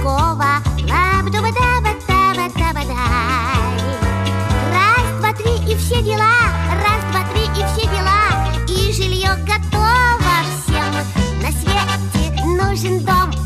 такого. Лаб-дуба-даба-таба-таба-дай. Раз, два, три и все дела. Раз, два, три и все дела. И жилье готово всем. На свете нужен дом.